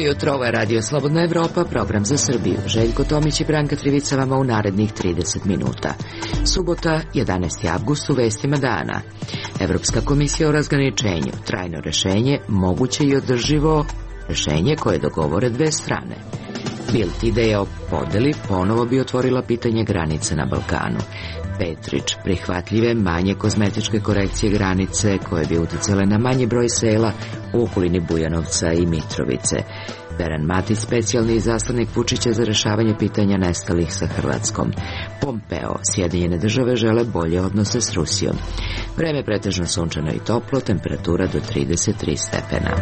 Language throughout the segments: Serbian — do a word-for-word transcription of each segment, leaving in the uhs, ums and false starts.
jutro, ovo je Radio Slobodna Evropa, program za Srbiju. Željko Tomić i Branka Trivica vama u narednih trideset minuta. Subota, jedanaesti avgust, u vestima dana. Evropska komisija o razgraničenju, trajno rešenje, moguće i održivo rešenje koje dogovore dve strane. Bild ideja o podeli ponovo bi otvorila pitanje granice na Balkanu. Petrić, prihvatljive manje kozmetičke korekcije granice koje bi uticale na manji broj sela u okolini Bujanovca i Mitrovice. Beran Matić, specijalni izaslanik Vučića za rešavanje pitanja nestalih sa Hrvatskom. Pompeo, Sjedinjene države žele bolje odnose s Rusijom. Vreme pretežno sunčano i toplo, temperatura do trideset tri stepena.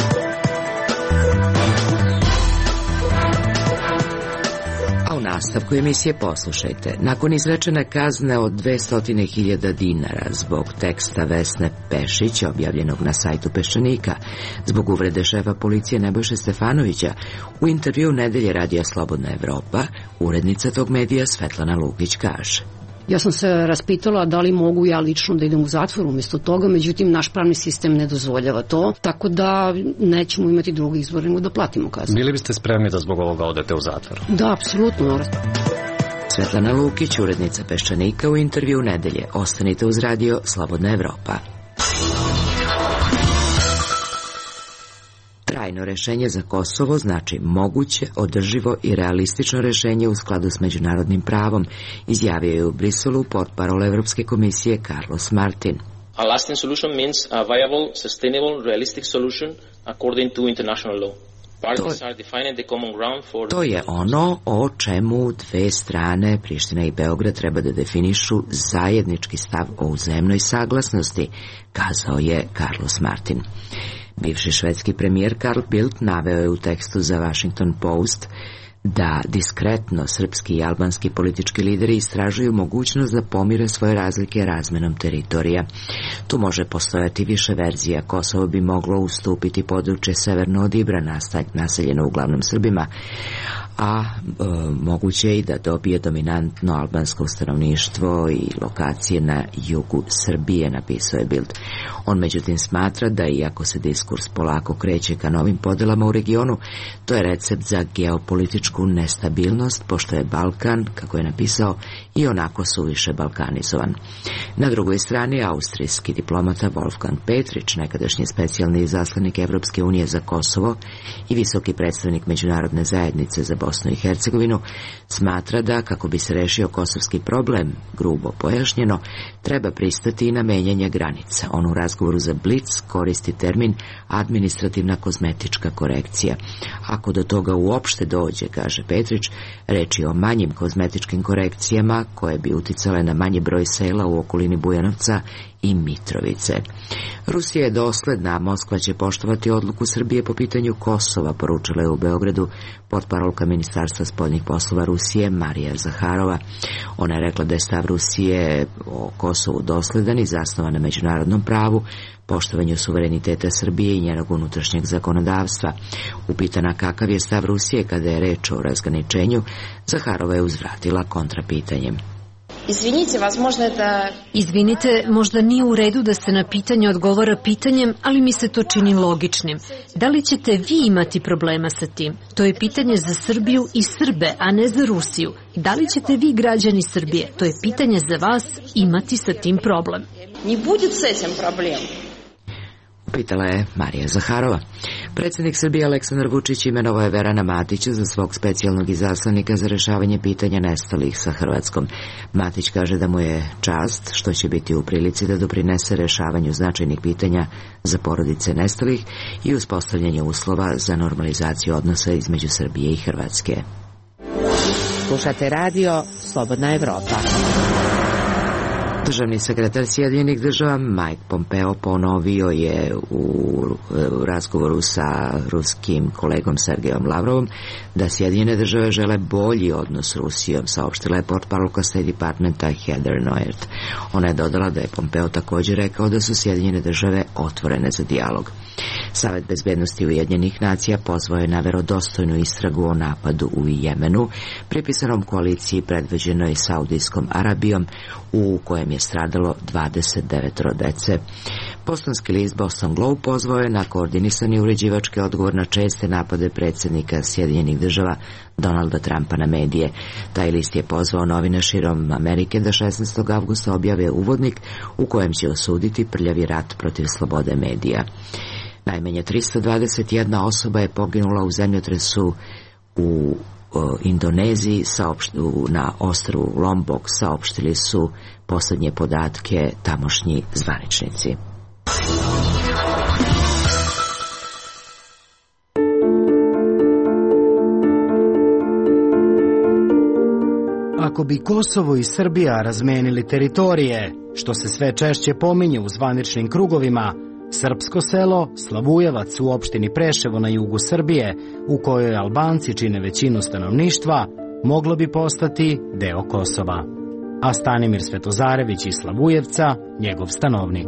U nastavku emisije poslušajte. Nakon izrečene kazne od dvesta hiljada dinara zbog teksta Vesne Pešić, objavljenog na sajtu Peščanika, zbog uvrede šefa policije Nebojše Stefanovića, u intervju Nedelje Radija Slobodna Evropa, urednica tog medija Svetlana Lukić kaže: Ja sam se raspitala da li mogu ja lično da idem u zatvor umjesto toga, međutim naš pravni sistem ne dozvoljava to, tako da nećemo imati drugi izbor nego da platimo kaznu. Bili biste spremni da zbog ovoga odete u zatvor? Da, apsolutno. Svetlana Lukić, urednica Peščanika, u intervju Nedelje. Ostanite uz Radio Slobodna Evropa. Trajno rešenje za Kosovo znači moguće, održivo i realistično rešenje u skladu s međunarodnim pravom, izjavio je u Briselu portparol Evropske komisije Carlos Martin. A lasting solution means a viable, sustainable, realistic solution according to international law. To, to je ono o čemu dve strane, Priština i Beograd, treba da definišu zajednički stav o uzajamnoj saglasnosti, kazao je Carlos Martin. Bivši švedski premijer Carl Bildt naveo je u tekstu za Washington Post da diskretno srpski i albanski politički lideri istražuju mogućnost da pomire svoje razlike razmenom teritorija. Tu može postojati više verzija. Kosovo bi moglo ustupiti područje severno od Ibra, naseljeno uglavnom Srbima, a e, moguće je i da dobije dominantno albansko stanovništvo i lokacije na jugu Srbije, napisao je Bild. On međutim smatra da iako se diskurs polako kreće ka novim podelama u regionu, to je recept za geopolitičku nestabilnost, pošto je Balkan, kako je napisao, i onako suviše balkanizovan. Na drugoj strani, austrijski diplomata Wolfgang Petrić, nekadašnji specijalni izaslanik Evropske unije za Kosovo i visoki predstavnik međunarodne zajednice za Bosnu i Hercegovinu, smatra da, kako bi se rešio kosovski problem, grubo pojašnjeno, treba pristati i na menjanje granica. On u razgovoru za Blitz koristi termin administrativna kozmetička korekcija. Ako do toga uopšte dođe, kaže Petrić, reč je o manjim kozmetičkim korekcijama koje bi uticale na manji broj sela u okolini Bujanovca i Mitrovice. Rusija je dosledna, a Moskva će poštovati odluku Srbije po pitanju Kosova, poručila je u Beogradu portparolka Ministarstva spoljnih poslova Rusije Marija Zaharova. Ona je rekla da je stav Rusije o Kosovu dosledan i zasnovan na međunarodnom pravu, poštovanju suvereniteta Srbije i njenog unutrašnjeg zakonodavstva. Upitana kakav je stav Rusije kada je reč o razgraničenju, Zaharova je uzvratila kontrapitanjem. Izvinite, возможно da... Izvinite, možda nije u redu da se na pitanje odgovara pitanjem, ali mi se to čini logičnim. Da li ćete vi imati problema sa tim? To je pitanje za Srbiju i Srbe, a ne za Rusiju. Da li ćete vi, građani Srbije, to je pitanje za vas, imati sa tim problem? Ne bude s etим problem. Pitala je Marija Zaharova. Predsjednik Srbije Aleksandar Vučić imenovao je Verana Matića za svog specijalnog izaslanika za rešavanje pitanja nestalih sa Hrvatskom. Matić kaže da mu je čast što će biti u prilici da doprinese rešavanju značajnih pitanja za porodice nestalih i uspostavljanje uslova za normalizaciju odnosa između Srbije i Hrvatske. Slušate radio Slobodna Evropa. Državni sekretar Sjedinjenih država Mike Pompeo ponovio je u, u razgovoru sa ruskim kolegom Sergejom Lavrovom da Sjedinjene države žele bolji odnos s Rusijom, saopštila je portparolka State Departmenta Heather Nauert. Ona je dodala da je Pompeo također rekao da su Sjedinjene države otvorene za dijalog. Savet bezbednosti Ujedinjenih nacija pozvao je na verodostojnu istragu o napadu u Jemenu, pripisanom koaliciji predvođenoj Saudijskom Arabijom, u kojem je stradalo dvadeset devet dece. Bostonski list Boston Globe pozvao je na koordinisani uređivački odgovor na česte napade predsjednika Sjedinjenih država Donalda Trumpa na medije. Taj list je pozvao novine širom Amerike da šesnaestog avgusta objave uvodnik u kojem će osuditi prljavi rat protiv slobode medija. Najmanje trista dvadeset jedna osoba je poginula u zemljotresu u o, Indoneziji, saopštu, na ostrvu Lombok, saopštili su posljednje podatke tamošnji zvaničnici. Ako bi Kosovo i Srbija razmenili teritorije, što se sve češće pominje u zvaničnim krugovima, srpsko selo Slavujevac u opštini Preševo na jugu Srbije, u kojoj Albanci čine većinu stanovništva, moglo bi postati deo Kosova. A Stanimir Svetozarević iz Slavujevca, njegov stanovnik.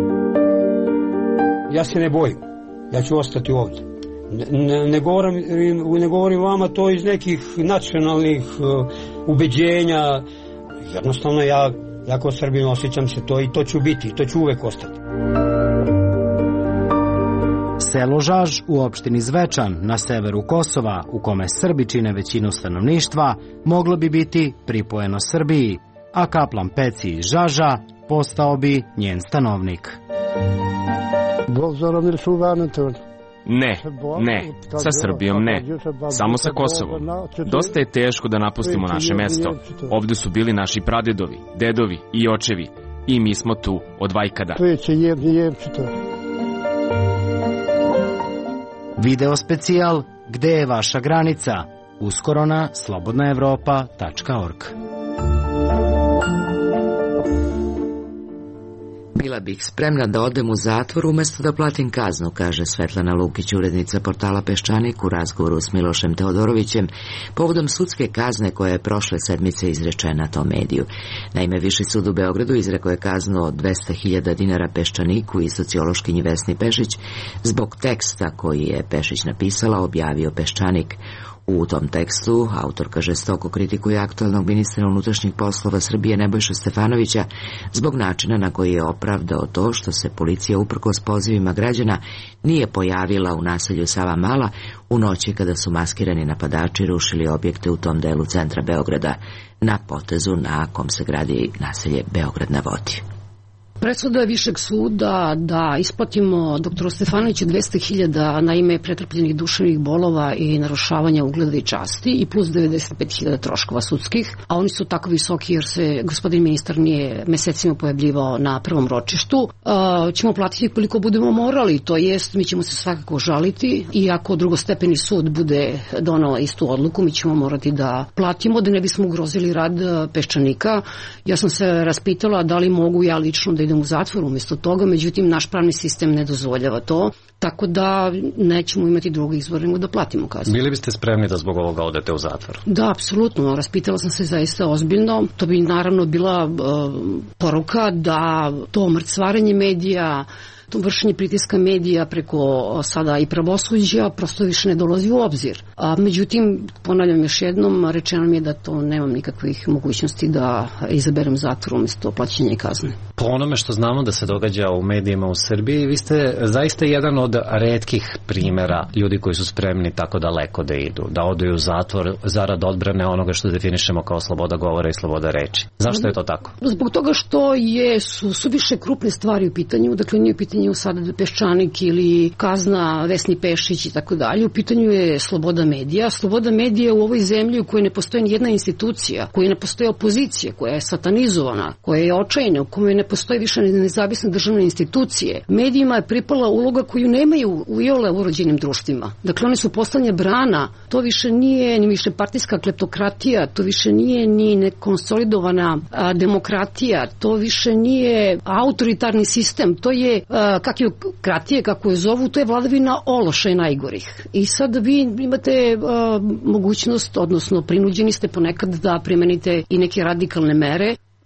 Ja se ne bojim, ja ću ostati ovdje. Ne, ne, govorim, ne govorim vama to iz nekih nacionalnih uh, ubeđenja. Jednostavno ja, ja kao Srbin osjećam se to i to ću biti, i to ću uvek ostati. Selo Žaž u opštini Zvečan na severu Kosova, u kome Srbi čine većinu stanovništva, moglo bi biti pripojeno Srbiji, a kaplan Peci iz Žaža postao bi njen stanovnik. Ne, ne, sa Srbijom ne, samo sa Kosovom. Dosta je teško da napustimo naše mesto. Ovde su bili naši pradedovi, dedovi i očevi i mi smo tu od vajkada. Video specijal Gde je vaša granica? Uskoro na slobodna evropa tačka org. Bila bih spremna da odem u zatvor umjesto da platim kaznu, kaže Svetlana Lukić, urednica portala Peščanik, u razgovoru s Milošem Teodorovićem povodom sudske kazne koja je prošle sedmice izrečena tom mediju. Naime, Viši sud u Beogradu izrekao je kaznu od dvesta hiljada dinara Peščaniku i sociološkinji Vesni Pešić zbog teksta koji je Pešić napisala, objavio Peščanik. U tom tekstu autorka žestoko kritikuje aktualnog ministra unutrašnjih poslova Srbije Nebojšu Stefanovića zbog načina na koji je opravdao to što se policija uprkos pozivima građana nije pojavila u naselju Savamala u noći kada su maskirani napadači rušili objekte u tom delu centra Beograda, na potezu na kom se gradi naselje Beograd na vodi. Presuda Višeg suda da isplatimo doktoru Stefanoviću dvesta hiljada na ime pretrpljenih duševnih bolova i narušavanja ugleda i časti i plus devedeset pet hiljada troškova sudskih, a oni su tako visoki jer se gospodin ministar nije mesecima pojavljivao na prvom ročištu. Uh, ćemo platiti koliko budemo morali, to jest mi ćemo se svakako žaliti i ako drugostepeni sud bude donao istu odluku, mi ćemo morati da platimo da ne bismo ugrozili rad Peščanika. Ja sam se raspitala da li mogu ja lično da idem u zatvor umjesto toga, međutim naš pravni sistem ne dozvoljava to, tako da nećemo imati drugi izbor nego da platimo kaznu. Bili biste spremni da zbog ovoga odete u zatvor? Da, apsolutno. Raspitala sam se zaista ozbiljno. To bi naravno bila uh, poruka da to mrcvarenje medija, to vršenje pritiska medija preko sada i pravosuđa prosto više ne dolazi u obzir. A, međutim, ponavljam još jednom, rečeno mi je da to nemam nikakvih mogućnosti da izaberem zatvor umjesto plaćanja kazne. Po onome što znamo da se događa u medijima u Srbiji, vi ste zaista jedan od retkih primjera ljudi koji su spremni tako daleko da idu, da odu u zatvor zarad odbrane onoga što definišemo kao sloboda govora i sloboda reči. Zašto je to tako? Zbog toga što je, su, su više krupne stvari u pitanju, dakle nije u pitanju sada Peščanik ili kazna Vesni Pešić i tako dalje. U pitanju je sloboda medija. Sloboda medija u ovoj zemlji u kojoj ne postoji nijedna institucija, u kojoj ne postoji opozicija, koja je satanizovana, koja je očajna, u kojoj ne postoji više nezavisne državne institucije. Medijima je pripala uloga koju nemaju u iole urođenim društvima. Dakle, one su poslednja brana. To više nije ni više partijska kleptokratija, to više nije ni nekonsolidovana a, demokratija, to više nije autoritarni sistem, to je a, kakvokratije, kako je zovu, to je vladavina ološa i najgorih. I sad vi imate uh, mogućnost, odnosno prinuđeni ste ponekad da primenite i neke radikalne mere.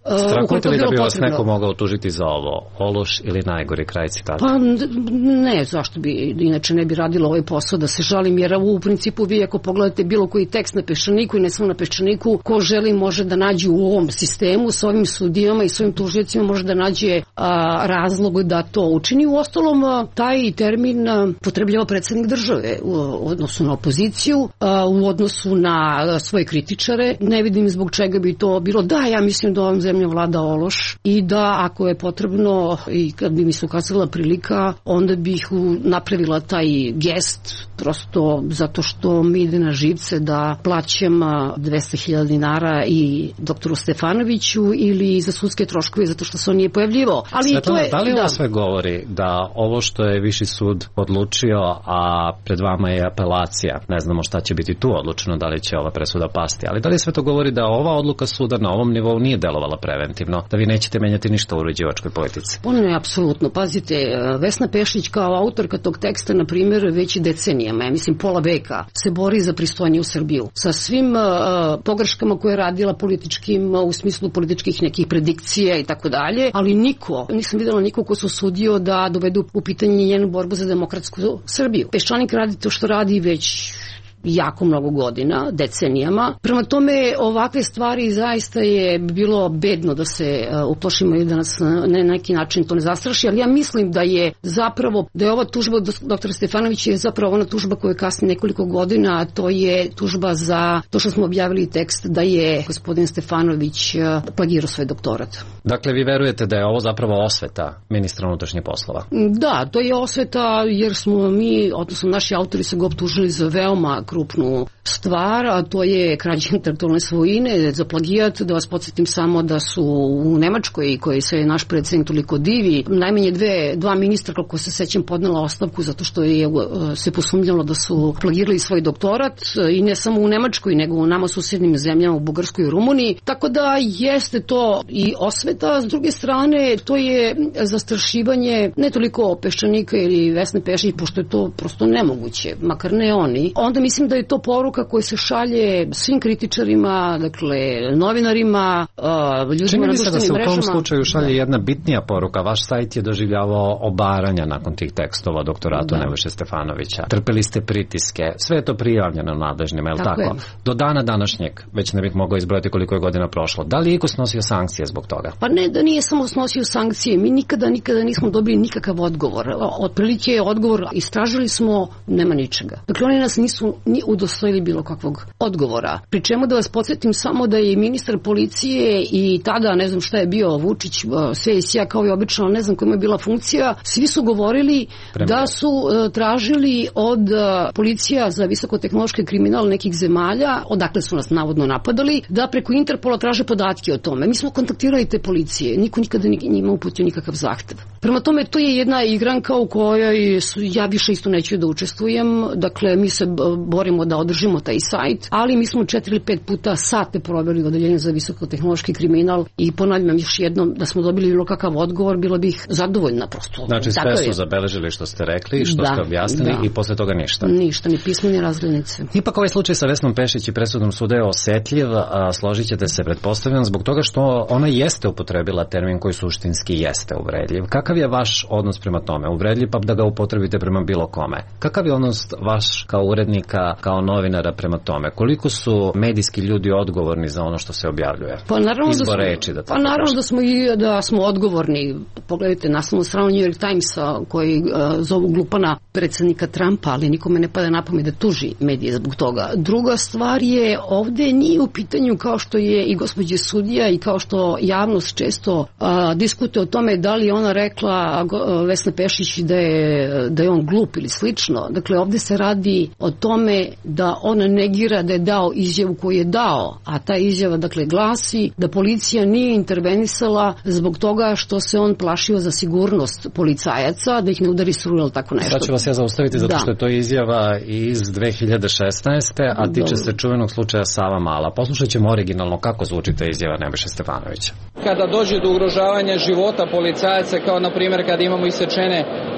Strahujete li da bi vas neko mogao tužiti za ovo? Ološ ili najgori, kraj citata? Pa ne, zašto bi, inače ne bi radilo ovaj posao da se žalim, jer u principu vi ako pogledate bilo koji tekst na Peščaniku i ne samo na Peščaniku, ko želi može da nađe u ovom sistemu s ovim sudijama i s ovim tužiocima može da nađe a, razlog da to učini. U ostalom, a, taj termin a, potrebljava predsjednik države u odnosu na opoziciju, a, u odnosu na a, svoje kritičare. Ne vidim zbog čega bi to bilo. Da, ja mislim da ovom zemljom vlada ološ i da ako je potrebno i kad bi mi se ukazala prilika, onda bih napravila taj gest, prosto zato što mi ide na živce da plaćam dvesta hiljada dinara i doktoru Stefanoviću ili za sudske troškove zato što se on nije pojavljivao. Ali Svetlana, to je, da li ovo da. sve govori da ovo što je Viši sud odlučio, a pred vama je apelacija, ne znamo šta će biti tu odlučeno, da li će ova presuda pasti, ali da li sve to govori da ova odluka suda na ovom nivou nije delovala preventivno, da vi nećete menjati ništa u uređivačkoj politici? Ono je apsolutno. Pazite, Vesna Pešić kao autorka tog teksta, na primjer, već decenijama, ja mislim pola veka, se bori za pristojniju Srbiju. Sa svim uh, pogreškama koje je radila političkim, uh, u smislu političkih nekih predikcija i tako dalje, ali niko, nisam videla niko ko se usudio da dovedu u pitanje njenu borbu za demokratsku Srbiju. Peščanik radi to što radi već jako mnogo godina, decenijama. Prema tome, ovakve stvari zaista je bilo bedno da se uh, uplašimo i da nas na neki način to ne zastraši, ali ja mislim da je zapravo, da je ova tužba od doktora Stefanovića je zapravo ona tužba koja je kasnije nekoliko godina, a to je tužba za to što smo objavili tekst da je gospodin Stefanović uh, plagirao svoj doktorat. Dakle, vi verujete da je ovo zapravo osveta ministra unutrašnjih poslova? Da, to je osveta jer smo mi, odnosno naši autori su ga optužili za veoma krupnu stvar, a to je krađa intelektualne svojine, za plagijat. Da vas podsjetim samo da su u Nemačkoj, koji se naš predsjednik toliko divi, najmanje dve, dva ministra, kako se sećam, podnela ostavku zato što je se posumnjalo da su plagirali svoj doktorat, i ne samo u Nemačkoj, nego u nama susjednim zemljama, u Bugarskoj i Rumuniji. Tako da jeste to i osveta. S druge strane, to je zastrašivanje ne toliko Peščanika ili Vesne Pešić, pošto je to prosto nemoguće, makar ne oni. Onda mislim da je to poruka koja se šalje svim kritičarima, dakle, novinarima, ljudima Čini na mi se da se društvenim u tom mrežama. slučaju šalje jedna bitnija poruka. Vaš sajt je doživljavao obaranja nakon tih tekstova doktoratu Da. Nebojše Stefanovića. Trpeli ste pritiske. Sve je to prijavljeno nadležnima, je li Tako tako? je. Do dana današnjeg, već ne bih mogao izbrojati koliko je godina prošlo. Da li je iko snosio sankcije zbog toga? Pa ne, da nije samo snosio sankcije. Mi nikada, nikada nismo dobili nikakav odgovor. Otprilike je odgovor, istražili smo, nema ničega. Dakle, oni nas nisu ni udostojili bilo kakvog odgovora. Pri čemu da vas podsjetim samo da je ministar policije i tada, ne znam šta je bio, Vučić, sve i sja kao i obično, ne znam koja je bila funkcija, svi su govorili Premijer. da su uh, tražili od uh, policija za visokotehnološki kriminal nekih zemalja, odakle su nas navodno napadali, da preko Interpola traže podatke o tome. Mi smo kontaktirali te policije, niko nikada njima uputio nikakav zahtev. Prema tome, to je jedna igranka u kojoj su, ja više isto neću da učestvujem, dakle, mi se borimo da održimo taj sajt, ali mi smo četiri ili pet puta sate proveli u odeljenju za visokotehnološki kriminal i ponavljam još jednom da smo dobili bilo kakav odgovor, bila bih zadovoljna prosto. Znači sve Tako su je. zabeležili što ste rekli, što Da, ste objasnili da. i posle toga ništa. Ništa, ni pismo, ni razglednice. Ipak ovaj slučaj sa Vesnom Pešić i presudom suda je osetljiv, a složit ćete se, pretpostavljam, zbog toga što ona jeste upotrebila termin koji suštinski jeste uvredljiv. Kakav je vaš odnos prema tome? Uvredljiv pa da ga upotrebite prema bilo kome. Kakav je odnos vaš kao urednika, kao novinara prema tome? Koliko su medijski ljudi odgovorni za ono što se objavljuje? Pa naravno, da Izbor smo, reči, da pa tako naravno kažem. da smo i da smo odgovorni. Pogledajte naslovnu stranu New York Timesa koji uh, zovu glupana predsjednika Trumpa, ali nikome ne pada na pamet da tuži medije zbog toga. Druga stvar je, ovde nije u pitanju kao što je i gospođa sudija i kao što javnost često uh, diskutuje o tome da li je ona rekla uh, Vesna Pešić da je, da je on glup ili slično. Dakle, ovde se radi o tome da on negira da je dao izjavu koju je dao, a ta izjava, dakle, glasi da policija nije intervenisala zbog toga što se on plašio za sigurnost policajaca, da ih ne udari struja ili tako nešto. Sad ću vas ja zaustaviti zato Da. što je to izjava iz dve hiljade šesnaeste. a tiče Dobro. se čuvenog slučaja Sava Mala. Poslušat ćemo originalno kako zvuči ta izjava Nebojše Stefanovića. Kada dođe do ugrožavanja života policajaca, kao na primjer kada imamo isečene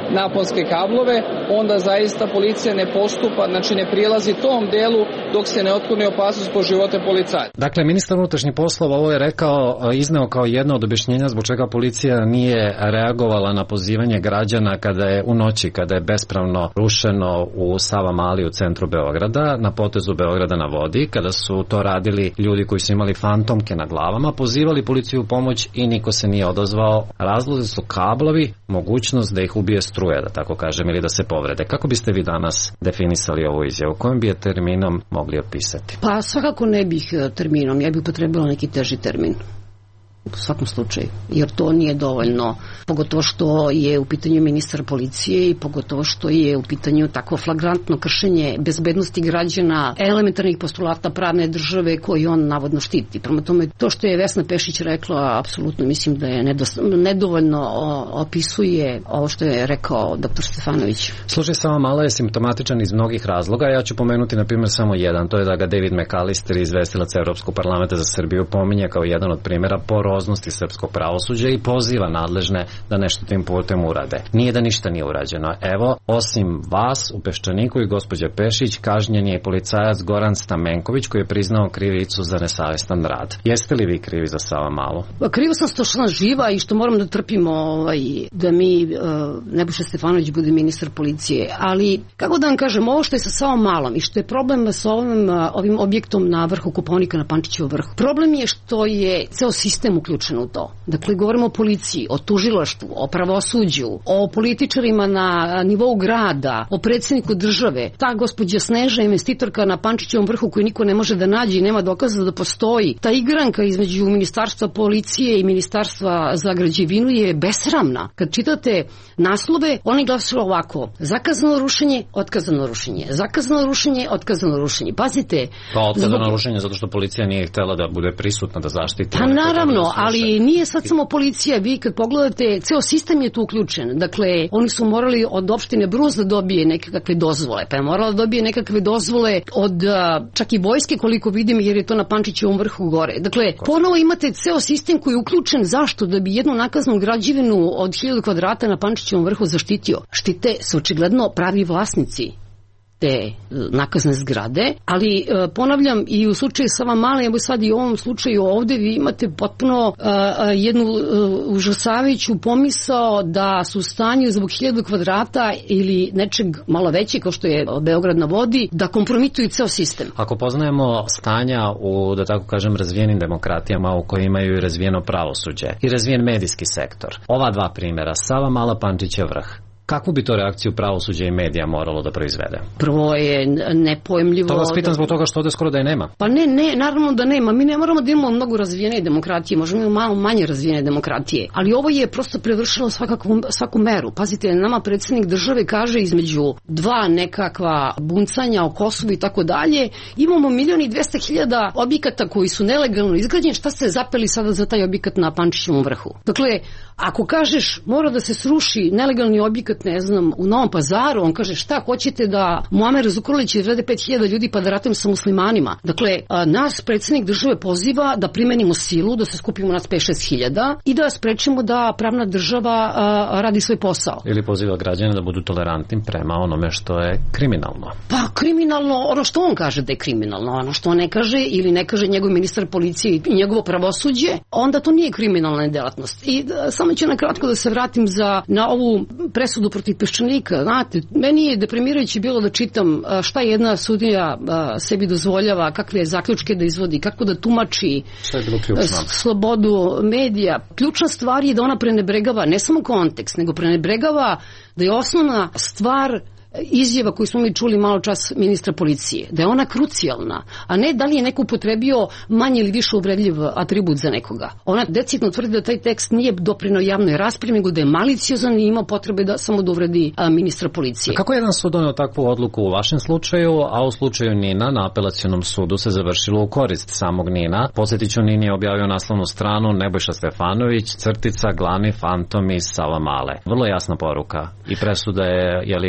naponske kablove, onda zaista policija ne postupa, znači ne prilazi tom delu dok se ne otkloni opasnost po živote policaja. Dakle, ministar unutrašnjih poslova ovo je rekao, izneo kao jedno od objašnjenja zbog čega policija nije reagovala na pozivanje građana kada je u noći, kada je bespravno rušeno u Savamali u centru Beograda, na potezu Beograda na vodi, kada su to radili ljudi koji su imali fantomke na glavama, pozivali policiju u pomoć i niko se nije odazvao. Razlozi su kablovi, mogućnost da ih ubije struje, da tako kažem, ili da se povrede. Kako biste vi danas definisali ovu izjavu? Kojim bi je terminom mogli opisati? Pa svakako ne bih terminom, ja bih potrebila neki teži termin. U svakom slučaju, jer to nije dovoljno, pogotovo što je u pitanju ministar policije i pogotovo što je u pitanju tako flagrantno kršenje bezbednosti građana, elementarnih postulata pravne države koji on navodno štiti. Prema tome, to što je Vesna Pešić rekla, apsolutno mislim da je nedovoljno opisuje ovo što je rekao doktor Stefanović. Slučaj Savamala je simptomatičan iz mnogih razloga. Ja ću pomenuti na primjer samo jedan, to je da ga David McAllister, izvestilac Evropskog parlamenta za Srbiju, pominje kao jedan od primjera poroznosti srpskog pravosuđa i poziva nadležne da nešto tim putem urade. Nije da ništa nije urađeno. Evo, osim vas u Peščaniku i gospođa Pešić, kažnjen je i policajac Goran Stamenković koji je priznao krivicu za nesavestan rad. Jeste li vi krivi za Savamalu? Krivo sam što sam živa i što moram da trpimo ovaj, da mi uh, Nebojša Stefanović bude ministar policije, ali kako da vam kažem, ovo što je sa Savamalom i što je problem sa ovim, ovim objektom na vrhu Kopaonika, na Pančićevom vrhu. Problem je što je ceo sistem uključen u to. Dakle, govorimo o policiji, o tužilaštvu, o pravosuđu, o političarima na nivou grada, o predsjedniku države. Ta gospođa Sneža, investitorka na Pančićevom vrhu koju niko ne može da nađe i nema dokaza da postoji. Ta igranka između ministarstva policije i ministarstva za građevinu je besramna. Kad čitate naslove, oni glasuju ovako: zakazano rušenje, otkazano rušenje, zakazano rušenje, otkazano rušenje. Pazite. Pa otkazano zbog... rušenje zato što policija nije htjela da bude prisutna, da zaštiti. Pa naravno, ali nije sad samo policija. Vi kad pogledate, ceo sistem je tu uključen. Dakle, oni su morali od opštine Brus da dobije nekakve dozvole, pa je morala da dobije nekakve dozvole od čak i vojske, koliko vidim, jer je to na Pančićevom vrhu gore. Dakle, ponovo imate ceo sistem koji je uključen. Zašto? Da bi jednu nakaznu građevinu od hiljadu kvadrata na Pančićevom vrhu zaštitio. Štite se očigledno pravi vlasnici te nakazne zgrade, ali e, ponavljam, i u slučaju Savamale, evo sad i u ovom slučaju ovde vi imate potpuno e, jednu e, užasavajuću pomisao da su u stanju zbog hiljadu kvadrata ili nečeg malo veće kao što je Beograd na vodi, da kompromituju ceo sistem. Ako poznajemo stanja u, da tako kažem, razvijenim demokratijama u kojima imaju i razvijeno pravosuđe i razvijen medijski sektor, ova dva primjera, Savamala, Pančićev vrh, kakvu bi to reakciju pravosuđa i medija moralo da proizvede? Prvo je nepojemljivo... To vas pitam zbog toga što ovde skoro da je nema. Pa ne, ne, naravno da nema. Mi ne moramo da imamo mnogo razvijene demokratije, možemo imamo malo manje razvijene demokratije, ali ovo je prosto prevršilo svakakvu, svaku meru. Pazite, nama predsjednik države kaže između dva nekakva buncanja o Kosovu i tako dalje, imamo milion i dvesta hiljada objekata koji su nelegalno izgrađeni, šta ste zapeli sada za taj objekat na Pančićevom vrhu? Dakle, ako kažeš mora da se sruši nelegalni objekat, ne znam, u Novom Pazaru, on kaže šta, hoćete da Muamer Zukorlić izvede pet hiljada ljudi pa da ratujem sa muslimanima. Dakle, a, nas predsjednik države poziva da primenimo silu, da se skupimo nas pet šest hiljada i da sprečimo da pravna država a, radi svoj posao. Ili poziva građane da budu tolerantni prema onome što je kriminalno. Pa kriminalno, ono što on kaže da je kriminalno, ono što on ne kaže ili ne kaže njegov ministar policije i njegovo pravosuđe, onda to nije kriminalna delatnost. I da, samo ću na kratko da se vratim za, na ovu presudu protiv Peščanika. Znate, meni je deprimirajuće bilo da čitam šta jedna sudija sebi dozvoljava, kakve zaključke da izvodi, kako da tumači slobodu medija. Ključna stvar je da ona prenebregava ne samo kontekst, nego prenebregava da je osnovna stvar izjava koju smo mi čuli malo čas ministra policije, da je ona krucijalna, a ne da li je neko upotrebio manje ili više uvredljiv atribut za nekoga. Ona decidno tvrdi da taj tekst nije doprineo javnoj raspravi, nego da je maliciozan i imao potrebe da samo da uvredi a, ministra policije. A kako je jedan sud doneo takvu odluku u vašem slučaju, a u slučaju Nina na apelacionom sudu se završilo u korist samog Nina? Podsjetiću, Nin je objavio naslovnu stranu Nebojša Stefanović, crtica, glavni fantom iz Savamale. Vrlo jasna poruka i presuda je, je li, odnosno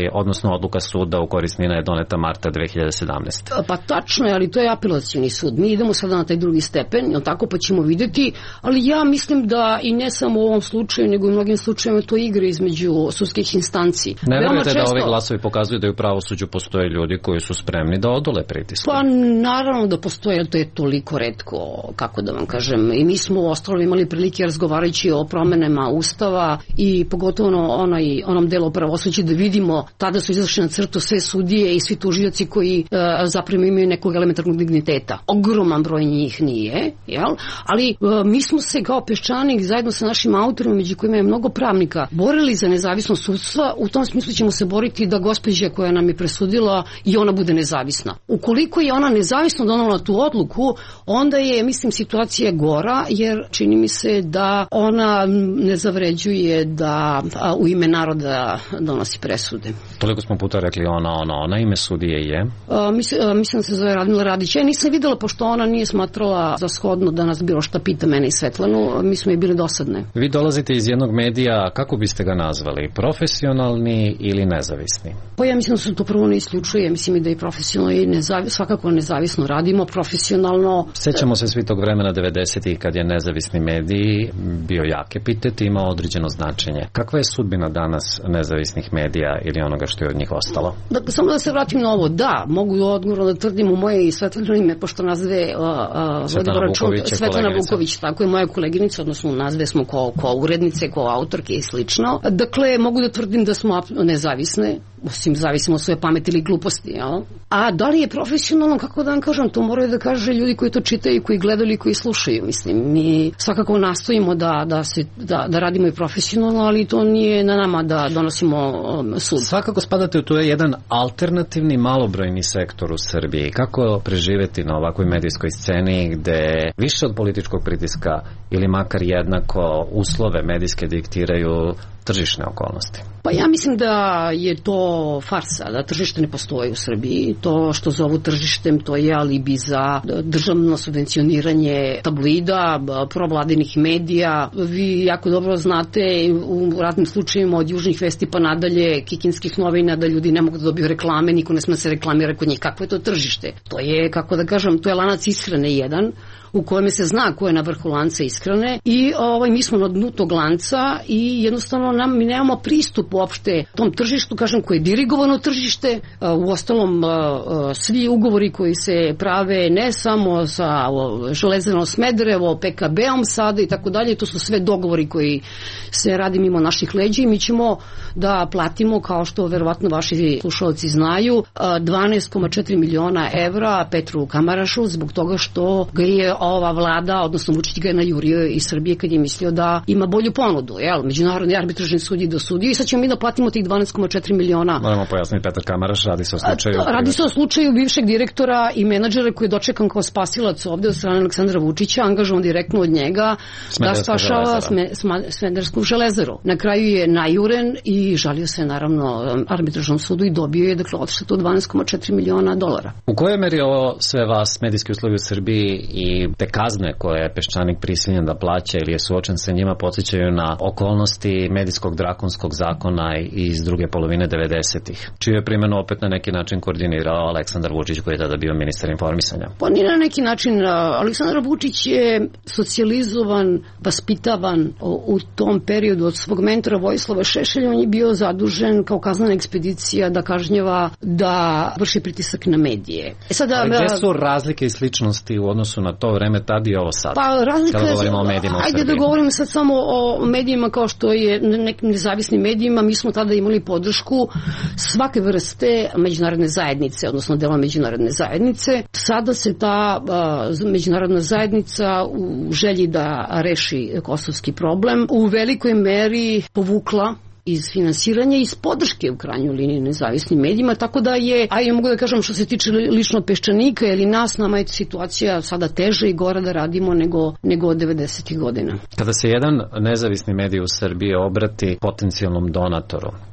odnosno odluka suda u korist Nina je doneta marta dve hiljade sedamnaeste. Pa tačno je, ali to je apelacioni sud. Mi idemo sada na taj drugi stepen, jel tako, pa ćemo videti, ali ja mislim da i ne samo u ovom slučaju, nego i u mnogim slučajima to igre između sudskih instanci. Ne verujete često... da ovi glasovi pokazuju da u pravosuđu postoje ljudi koji su spremni da odole pritisku? Pa naravno da postoje, ali to je toliko retko, kako da vam kažem. I mi smo u ostalom imali prilike razgovarajući o promenama Ustava i pogotovo onaj, onom delu pravosuđa da vidimo, tada su izašli na crtu sve sudije i svi tužioci koji e, zapravo imaju nekog elementarnog digniteta. Ogroman broj njih nije, jel? Ali e, mi smo se kao Peščanik zajedno sa našim autorima, među kojima je mnogo pravnika, borili za nezavisnost sudstva. U tom smislu ćemo se boriti da gospođa koja nam je presudila i ona bude nezavisna. Ukoliko je ona nezavisno donala tu odluku, onda je, mislim, situacija gora, jer čini mi se da ona ne zavređuje da a, u ime naroda donosi presude. Toliko smo puta rekli ona, ona, ona, ime sudije je? A, mislim, a, mislim da se zove Radmila Radić. Ja nisam videla, pošto ona nije smatrala za shodno da nas bilo šta pita mene i Svetlanu, mi smo je bili dosadne. Vi dolazite iz jednog medija, kako biste ga nazvali? Profesionalni ili nezavisni? Pa ja mislim da su to prvo ne isključuje, mislim i da je profesionalno i nezavisno, svakako nezavisno radimo, profesionalno. Sećamo se svi tog vremena devedesetih kad je nezavisni medij bio jak epitet i imao određeno značenje. Kakva je sudbina danas nezavisnih medija ili onoga što je od njih ostalo? Dakle, samo da se vratim na ovo, da, mogu odgovorno da tvrdim u moje i Svetlano ime, pošto nas dve uh, uh, Svetlana Vuković, Svetlana Vuković, tako je moja koleginica, odnosno nas dve smo ko, ko urednice, ko autorke i slično. Dakle, mogu da tvrdim da smo nezavisne, osim zavisimo od svoje pameti ili gluposti, jel? A da li je profesionalno, kako da vam kažem, to moraju da kaže ljudi koji to čitaju, koji gledaju i koji slušaju, mislim. Mi svakako nastojimo da, da, se, da, da radimo i profesionalno, ali to nije na nama da donosimo um, sud. Svakako spadate u to jedan alternativni malobrojni sektor u Srbiji. Kako preživeti na ovakvoj medijskoj sceni gde više od političkog pritiska ili makar jednako uslove medijske diktiraju tržišne okolnosti? Pa ja mislim da je to farsa, da tržište ne postoji u Srbiji. To što zovu tržištem, to je alibi za državno subvencioniranje tabloida, provladinih medija. Vi jako dobro znate u ratnim slučajima od Južnih vesti pa nadalje, Kikinskih novina, da ljudi ne mogu da dobiju reklame, niko ne sme se reklamira kod njih. Kakvo je to tržište? To je, kako da kažem, to je lanac ishrane jedan, u kojem se zna ko je na vrhu lanca ishrane i ovaj, mi smo na dnu tog lanca i jednostavno nam, mi nemamo pristup uopšte tom tržištu, kažem, koje je dirigovano tržište. U ostalom, svi ugovori koji se prave ne samo sa Železarom Smederevo, P K B-om sada i tako dalje, to su sve dogovori koji se radi mimo naših leđa i mi ćemo da platimo, kao što verovatno vaši slušalci znaju, dvanaest zarez četiri miliona evra Petru Kamarašu zbog toga što ga je ova vlada, odnosno Vučić ga je najurio iz Srbije kad je mislio da ima bolju ponudu, jel? Međunarodni arbitražni sud je dosudio i sad ćemo mi da platimo tih dvanaest zarez četiri miliona. Moramo pojasniti, Petar Kamaraš, radi se o slučaju... A, radi se o slučaju bivšeg direktora i menadžera koji je dočekan kao spasilac ovde od strane Aleksandra Vučića, angažovan direktno od njega da spašava Smederevsku železaru. Na kraju je najuren i žalio se naravno arbitražnom sudu i dobio je, dakle, odštetu od dvanaest zarez četiri miliona dolara. U kojoj meri ovo sve vas, medijski uslovi u Srbiji i te kazne koje je Peščanik prisiljen da plaća ili je suočen sa njima podsjećaju na okolnosti medijskog drakonskog zakona iz druge polovine devedesetih, čiju je primjenu opet na neki način koordinirao Aleksandar Vučić koji je tada bio ministar informisanja? Pa ni na neki način. Aleksandar Vučić je socijalizovan, vaspitavan u tom periodu od svog mentora Vojislava Šešelja. On je bio zadužen kao kaznena ekspedicija da kažnjava, da vrši pritisak na medije. E sada, ali gde su razlike i sličnosti u odnosu na to vreme tad i ovo sad? Pa razlika je, o medijima u ajde da govorim sad samo o medijima kao što je nekim nezavisnim medijima. Mi smo tada imali podršku svake vrste međunarodne zajednice, odnosno dela međunarodne zajednice. Sada se ta uh, međunarodna zajednica u želji da reši kosovski problem u velikoj meri povukla iz finansiranja i iz podrške u krajnjoj liniji nezavisnim medijima, tako da je, a ja mogu da kažem što se tiče lično Peščanika ili nas, nama je situacija sada teža i gora da radimo nego, nego od devedesetih godina. Kada se jedan nezavisni medij u Srbiji obrati potencijalnom donatoru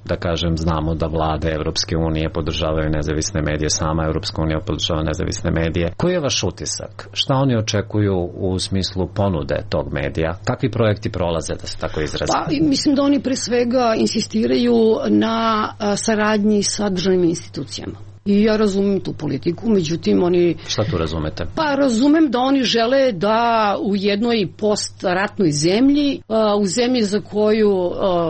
da kažem, znamo da vlade Evropske unije podržavaju nezavisne medije, sama Evropska unija podržava nezavisne medije. Koji je vaš utisak? Šta oni očekuju u smislu ponude tog medija? Kakvi projekti prolaze, da se tako izrazi? Pa, mislim da oni pre svega insistiraju na a, saradnji sa državnim institucijama. I ja razumem tu politiku, međutim oni... Šta tu razumete? Pa razumem da oni žele da u jednoj postratnoj zemlji, u zemlji za koju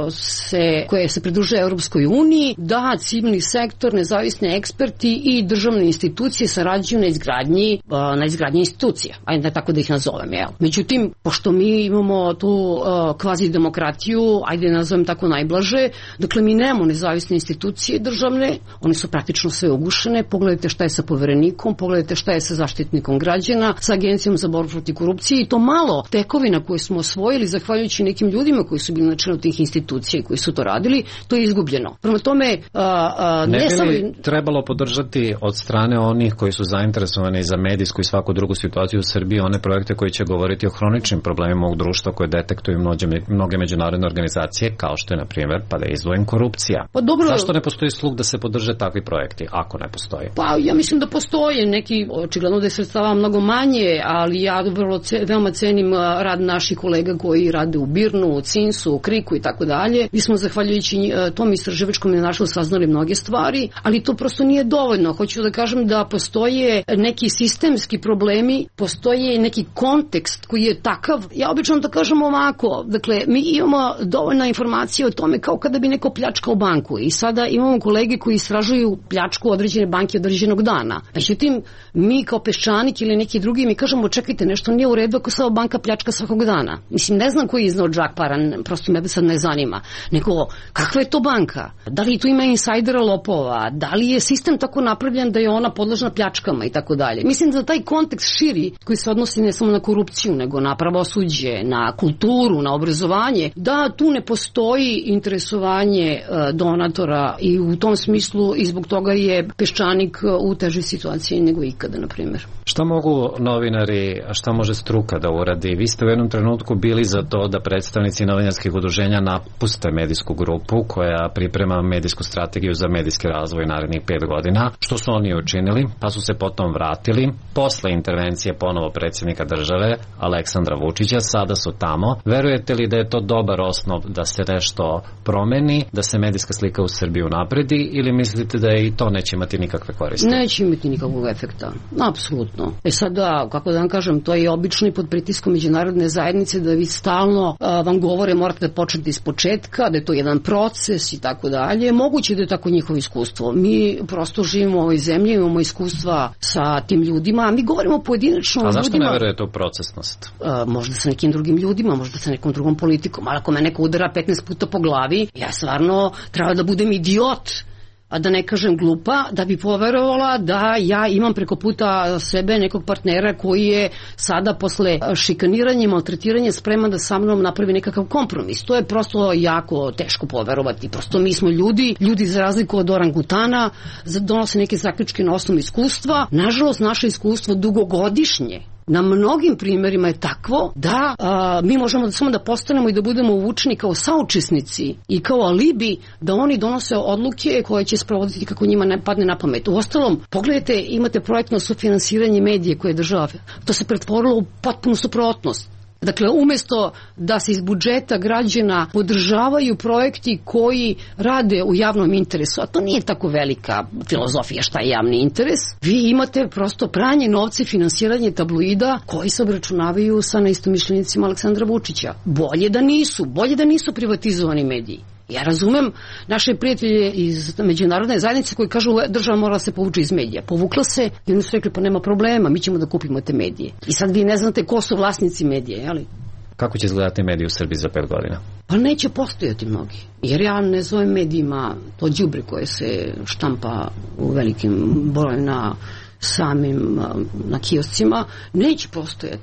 se, koje se pridružuje Europskoj uniji, da civilni sektor, nezavisni eksperti i državne institucije sarađuju na izgradnji, na izgradnji institucija. Ajde tako da ih nazovem, jel? Međutim, pošto mi imamo tu kvazi demokratiju, ajde nazovem tako najblaže, dakle mi nemamo nezavisne institucije državne, one su praktično sve ugušene. Pogledajte šta je sa poverenikom, pogledajte šta je sa zaštitnikom građana, sa Agencijom za borbu protiv korupcije i to malo tekovina koje smo osvojili zahvaljujući nekim ljudima koji su bili na čelu tih institucija i koji su to radili, to je izgubljeno. Prema tome, a, a, ne, ne bi sam... li trebalo podržati od strane onih koji su zainteresovani za medijsku i svaku drugu situaciju u Srbiji one projekte koji će govoriti o hroničnim problemima ovog društva koje detektuju mnoge, mnoge međunarodne organizacije, kao što je, na primjer, pa da izdvojim, korupcija. Pa dobro... Zašto ne postoji sluh da se podrže takvi projekti, ako ne postoji? Pa ja mislim da postoje neki, očigledno da je sredstava mnogo manje, ali ja vrlo, veoma cenim rad naših kolega koji rade u Birnu, u Cinsu, u Kriku i tako dalje. Mi smo zahvaljujući tom istraživačkom je našlo saznali mnoge stvari, ali to prosto nije dovoljno. Hoću da kažem da postoje neki sistemski problemi, postoje neki kontekst koji je takav. Ja obično to kažem ovako, dakle mi imamo dovoljna informacija o tome kao kada bi neko pljačkao banku i sada imamo kolege koji istražuju pljačku određene banke određenog dana. Međutim, mi kao Peščanik ili neki drugi mi kažemo čekajte, nešto nije u redu ako se banka pljačka svakog dana. Mislim, ne znam koji je iznao džak para, prosto me sad ne zanima. Nego, kakva je to banka? Da li tu ima insajdera lopova? Da li je sistem tako napravljen da je ona podložna pljačkama i tako dalje? Mislim da taj kontekst širi, koji se odnosi ne samo na korupciju, nego na pravosuđe, na kulturu, na obrazovanje, da tu ne postoji interesovanje donatora i u tom smislu i zbog toga je Peščanik u težoj situaciji nego ikada, na primjer. Šta mogu novinari, a šta može struka da uradi? Vi ste u jednom trenutku bili za to da predstavnici novinarskih udruženja napuste medijsku grupu koja priprema medijsku strategiju za medijski razvoj narednih pet godina. Što su oni učinili? Pa su se potom vratili. Posle intervencije ponovo predsjednika države, Aleksandra Vučića, sada su tamo. Verujete li da je to dobar osnov da se nešto promeni, da se medijska slika u Srbiji unapredi, ili mislite da je i to neće imati nikakve koriste? Neće imati nikakvog efekta. Apsolutno. E sada, kako da vam kažem, to je obično i pod pritiskom međunarodne zajednice da vi stalno a, vam govore morate da početi iz početka, da je to jedan proces i tako dalje. Moguće da je tako njihovo iskustvo. Mi prosto živimo u ovoj zemlji, imamo iskustva sa tim ljudima, a mi govorimo pojedinačno o ljudima. A zašto ne verujete u procesnost? A, možda sa nekim drugim ljudima, možda sa nekom drugom politikom, ali ako me neko udara petnaest puta po glavi, ja stvarno treba da budem idiot, a da ne kažem glupa, da bi poverovala da ja imam preko puta sebe nekog partnera koji je sada posle šikaniranja i maltretiranja spreman da sa mnom napravi nekakav kompromis. To je prosto jako teško poverovati. Prosto mi smo ljudi, ljudi za razliku od orangutana donose neke zaključke na osnovu iskustva. Nažalost, naše iskustvo dugogodišnje na mnogim primjerima je takvo da a, mi možemo da samo da postanemo i da budemo uvučeni kao saučesnici i kao alibi da oni donose odluke koje će sprovoditi kako njima ne padne na pamet. Uostalom, pogledajte, imate projektno sufinansiranje medije koje je država. To se pretvorilo u potpunu suprotnost. Dakle, umjesto da se iz budžeta građana podržavaju projekti koji rade u javnom interesu, a to nije tako velika filozofija šta je javni interes, vi imate prosto pranje novca i finansiranje tabloida koji se obračunavaju sa neistomišljenicima Aleksandra Vučića. Bolje da nisu, bolje da nisu privatizovani mediji. Ja razumem naše prijatelje iz međunarodne zajednice koji kažu država mora se povući iz medija. Povukla se i oni su rekli pa nema problema, mi ćemo da kupimo te medije. I sad vi ne znate ko su vlasnici medije, jeli? Kako će izgledati mediji u Srbiji za pet godina? Pa neće postojati mnogi. Jer ja ne zovem medijima to đubre koje se štampa u velikim brojem na samim na kioscima. Neće postojati.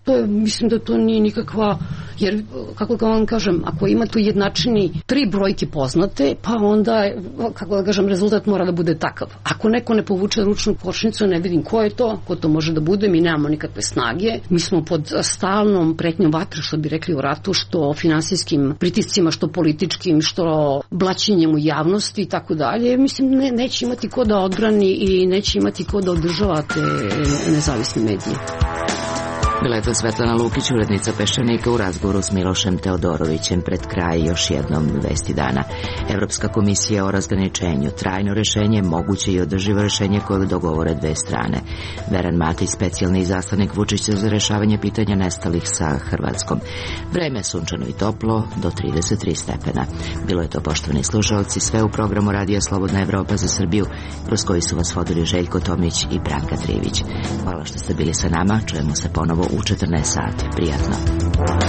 To je, mislim da to nije nikakva, jer kako da vam kažem, ako ima tu jednačini tri brojke poznate, pa onda, kako da kažem, rezultat mora da bude takav. Ako neko ne povuče ručnu kočnicu, ne vidim ko je to, ko to može da bude, mi nemamo nikakve snage. Mi smo pod stalnom pretnjom vatre, što bi rekli u ratu, što finansijskim pritiscima, što političkim, što blaćenjem u javnosti i tako dalje. Mislim, ne, neće imati ko da odbrani i neće imati ko da održava te nezavisne medije. Bila je to Svetlana Lukić, urednica Peščanika, u razgovoru s Milošem Teodorovićem. Pred kraj još jednom vesti dana. Evropska komisija o razgraničenju. Trajno rešenje, moguće i održivo rešenje koje dogovore dve strane. Veran Matić, specijalni izaslanik Vučića za rešavanje pitanja nestalih sa Hrvatskom. Vreme sunčano i toplo, do trideset tri stepena. Bilo je to, poštovani slušalci, sve u programu Radija Slobodna Evropa za Srbiju, kroz koji su vas vodili Željko Tomić i Branka Trivić. Hvala što ste bili sa nama, čujemo se ponovo u četrnaest sati. Prijatno.